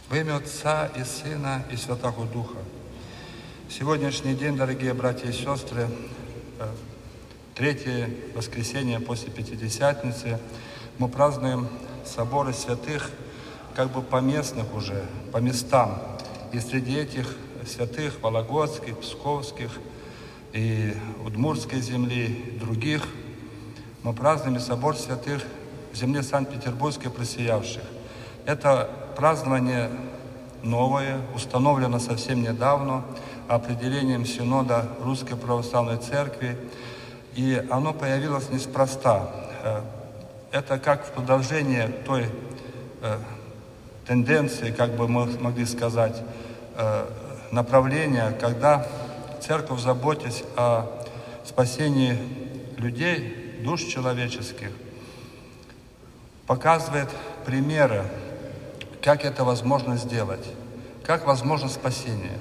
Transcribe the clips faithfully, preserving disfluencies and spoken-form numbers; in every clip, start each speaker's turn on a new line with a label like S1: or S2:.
S1: Во имя Отца и Сына и Святого Духа. Сегодняшний день, дорогие братья и сестры, третье воскресенье после Пятидесятницы, мы празднуем соборы святых как бы поместных уже, по местам. И среди этих святых вологодских, псковских и удмуртской земли, других, мы празднуем собор святых в земле Санкт-Петербургской просиявших. Это празднование новое, установлено совсем недавно определением Синода Русской Православной Церкви, и оно появилось неспроста. Это как в продолжение той э, тенденции, как бы мы могли сказать, э, направления, когда Церковь, заботясь о спасении людей, душ человеческих, показывает примеры, как это возможно сделать, как возможно спасение.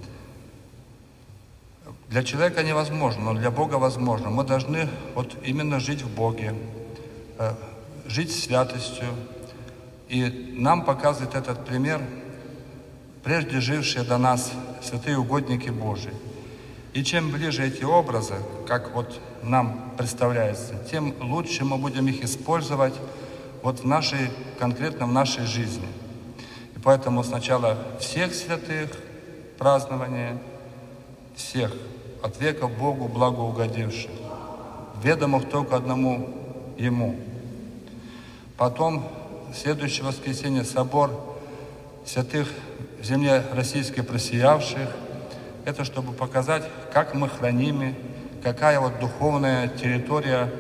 S1: Для человека невозможно, но для Бога возможно. Мы должны вот именно жить в Боге, жить святостью. И нам показывает этот пример прежде жившие до нас святые угодники Божии. И чем ближе эти образы, как вот нам представляется, тем лучше мы будем их использовать вот в нашей, конкретно в нашей жизни. И поэтому сначала всех святых празднование, всех, от века Богу благоугодивших, ведомых только одному Ему. Потом, следующее воскресенье, собор святых в земле российской просиявших. Это чтобы показать, как мы хранимы, какая вот духовная территория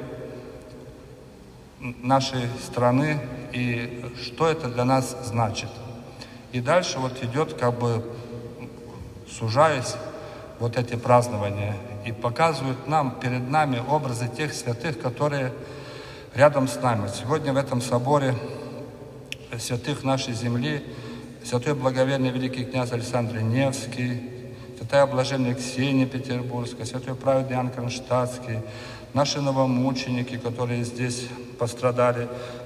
S1: нашей страны и что это для нас значит. И дальше вот идет, как бы сужаясь, вот эти празднования и показывают нам, перед нами образы тех святых, которые рядом с нами. Сегодня в этом соборе святых нашей земли святой благоверный великий князь Александр Невский, святая блаженная Ксения Петербургская, святой праведный Иоанн Кронштадтский, наши новомученики, которые здесь пострадали,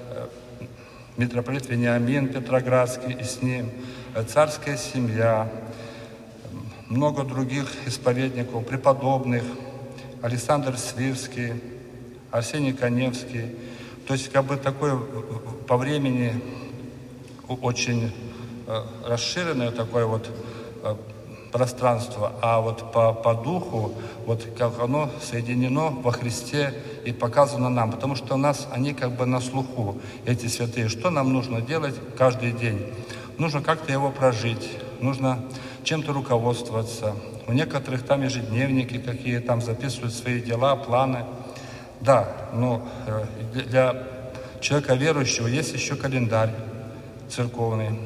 S1: митрополит Вениамин Петроградский и с ним, царская семья, много других исповедников, преподобных, Александр Свирский, Арсений Каневский. То есть как бы такое по времени очень расширенное такое вот пространство, а вот по, по духу, вот как оно соединено во Христе и показано нам, потому что у нас они как бы на слуху, эти святые. Что нам нужно делать каждый день? Нужно как-то его прожить, нужно чем-то руководствоваться. У некоторых там ежедневники какие, там записывают свои дела, планы. Да, но для человека верующего есть еще календарь церковный.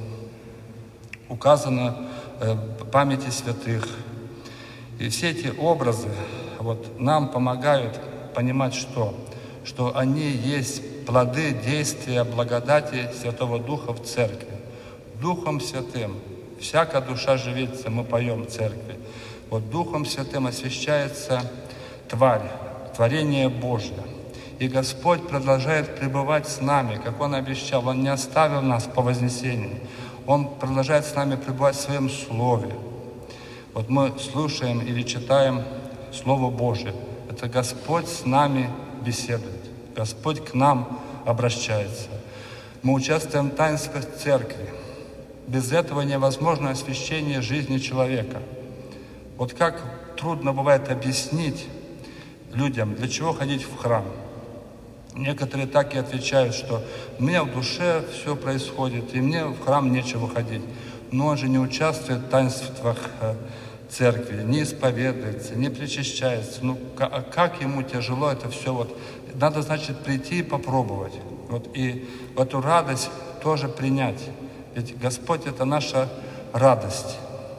S1: Указано памяти святых. И все эти образы вот, нам помогают понимать, что, что они есть плоды действия благодати Святого Духа в Церкви. Духом Святым всякая душа живется, мы поем в Церкви. Вот Духом Святым освящается тварь, творение Божье. И Господь продолжает пребывать с нами, как Он обещал. Он не оставил нас по вознесении. Он продолжает с нами пребывать в Своем Слове. Вот мы слушаем или читаем Слово Божие. Это Господь с нами беседует. Господь к нам обращается. Мы участвуем в таинствах Церкви. Без этого невозможно освящение жизни человека. Вот как трудно бывает объяснить людям, для чего ходить в храм. Некоторые так и отвечают, что у меня в душе все происходит, и мне в храм нечего ходить. Но он же не участвует в таинствах Церкви, не исповедуется, не причащается. Ну, как ему тяжело это все. Вот. Надо, значит, прийти и попробовать. Вот. И эту радость тоже принять. Ведь Господь — это наша радость.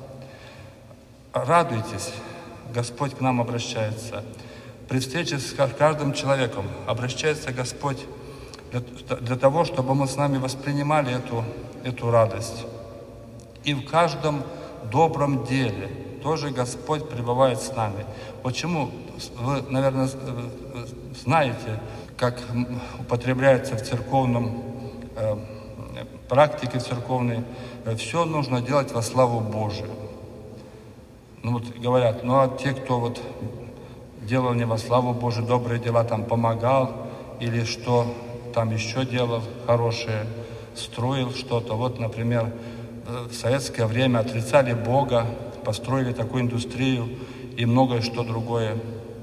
S1: Радуйтесь, Господь к нам обращается. При встрече с каждым человеком обращается Господь для, для того, чтобы мы с нами воспринимали эту, эту радость. И в каждом добром деле тоже Господь пребывает с нами. Почему? Вы, наверное, знаете, как употребляется в церковном практике церковной, все нужно делать во славу Божию. Ну вот говорят, ну а те, кто вот делал не во славу Божию, добрые дела, там помогал, или что там еще делал хорошее, строил что-то. Вот, например, в советское время отрицали Бога, построили такую индустрию и многое что другое.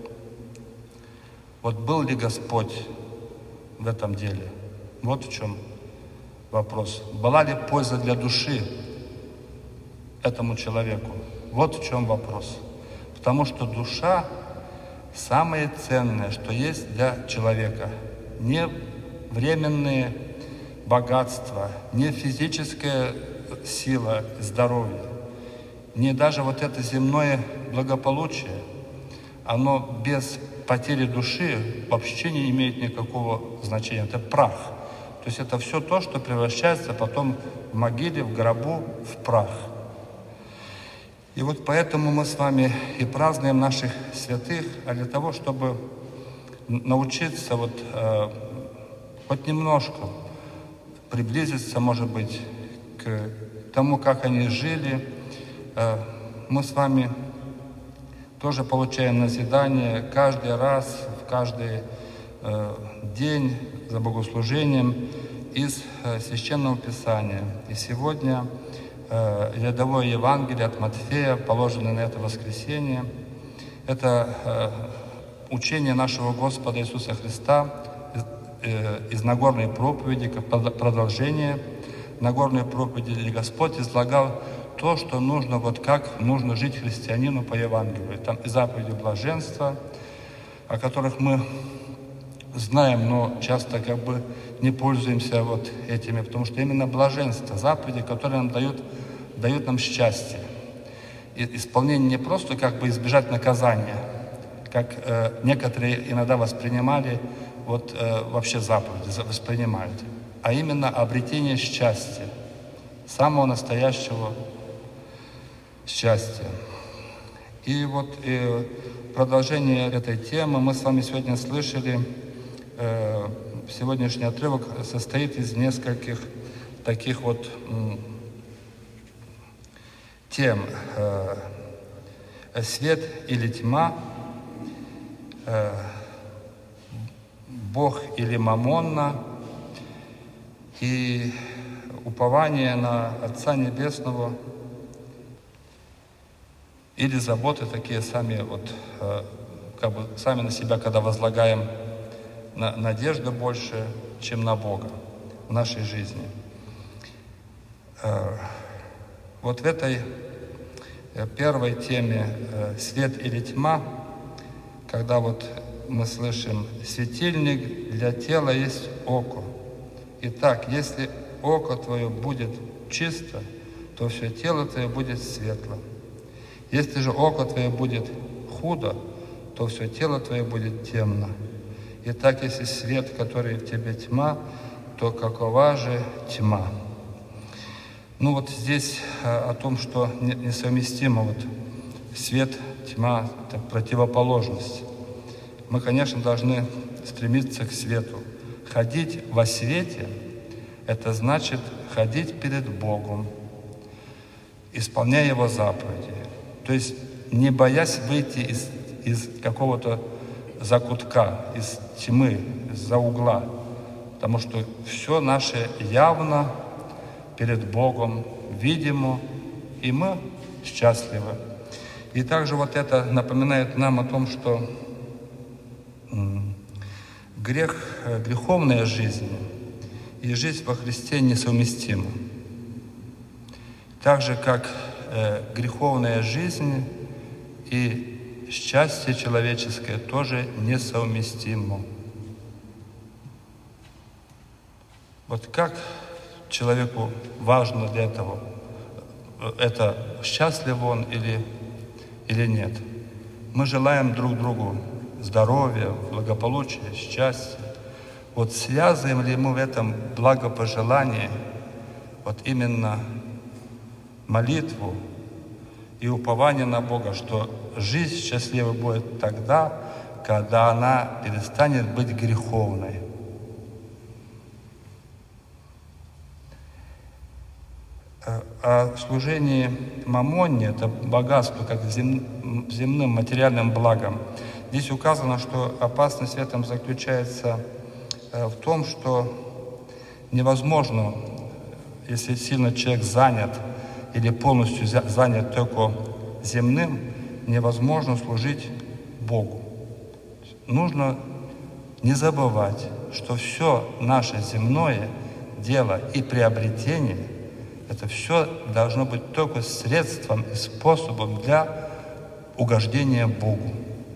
S1: Вот был ли Господь в этом деле? Вот в чем вопрос. Была ли польза для души этому человеку? Вот в чем вопрос. Потому что душа самое ценное, что есть для человека. Не временные богатства, не физическая сила, здоровье, не даже вот это земное благополучие, оно без потери души вообще не имеет никакого значения. Это прах. То есть это все то, что превращается потом в могиле, в гробу, в прах. И вот поэтому мы с вами и празднуем наших святых, а для того, чтобы научиться вот э, хоть немножко приблизиться, может быть, к тому, как они жили, э, мы с вами тоже получаем назидание каждый раз, в каждый э, день за богослужением из э, Священного Писания. И сегодня э, рядовое Евангелие от Матфея, положенное на это воскресенье, это э, учение нашего Господа Иисуса Христа из, э, из Нагорной проповеди, как продолжение Нагорной проповеди, где Господь излагал то, что нужно, вот как нужно жить христианину по Евангелию. Там и заповеди блаженства, о которых мы знаем, но часто как бы не пользуемся вот этими, потому что именно блаженство, заповеди, которые нам дают, дают нам счастье. И исполнение не просто как бы избежать наказания, как э, некоторые иногда воспринимали, вот э, вообще заповеди воспринимают, а именно обретение счастья, самого настоящего счастья. И вот э, продолжение этой темы мы с вами сегодня слышали. Э, сегодняшний отрывок состоит из нескольких таких вот м, тем. Э, свет или тьма, э, Бог или мамонна, и упование на Отца Небесного, или заботы такие сами, вот, э, как бы сами на себя, когда возлагаем на, надежду больше, чем на Бога в нашей жизни. Э, вот в этой э, первой теме э, «Свет или тьма», когда вот мы слышим «Светильник для тела есть око». Итак, если око твое будет чисто, то все тело твое будет светло. Если же око твое будет худо, то все тело твое будет темно. Итак, если свет, который в тебе тьма, то какова же тьма? Ну вот здесь о том, что несовместимо вот свет, тьма, это противоположность. Мы, конечно, должны стремиться к свету. Ходить во свете – это значит ходить перед Богом, исполняя Его заповеди. То есть не боясь выйти из, из какого-то закутка, из тьмы, из-за угла. Потому что все наше явно перед Богом, видимо, и мы счастливы. И также вот это напоминает нам о том, что грех, греховная жизнь и жизнь во Христе несовместимы. Так же, как э, греховная жизнь и счастье человеческое тоже несовместимо. Вот как человеку важно для этого, это счастлив он или, или нет. Мы желаем друг другу здоровья, благополучия, счастья. Вот связываем ли мы в этом благопожелании вот именно молитву и упование на Бога, что жизнь счастливой будет тогда, когда она перестанет быть греховной. о служении мамонне, это богатство, как зем, земным материальным благом. Здесь указано, что опасность в этом заключается в том, что невозможно, если сильно человек занят или полностью занят только земным, невозможно служить Богу. Нужно не забывать, что все наше земное дело и приобретение, это все должно быть только средством и способом для угождения Богу.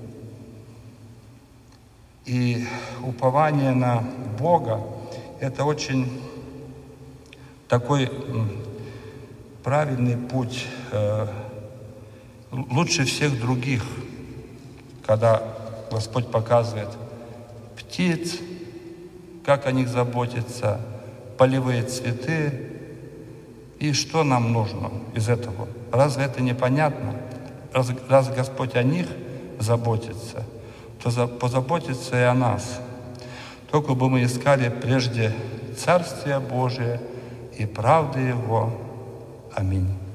S1: И упование на Бога – это очень такой правильный путь, э, лучше всех других, когда Господь показывает птиц, как о них заботиться, полевые цветы, и что нам нужно из этого. Разве это непонятно? Раз, раз Господь о них заботится, то за, позаботится и о нас. Только бы мы искали прежде Царствие Божие и правды Его. Аминь.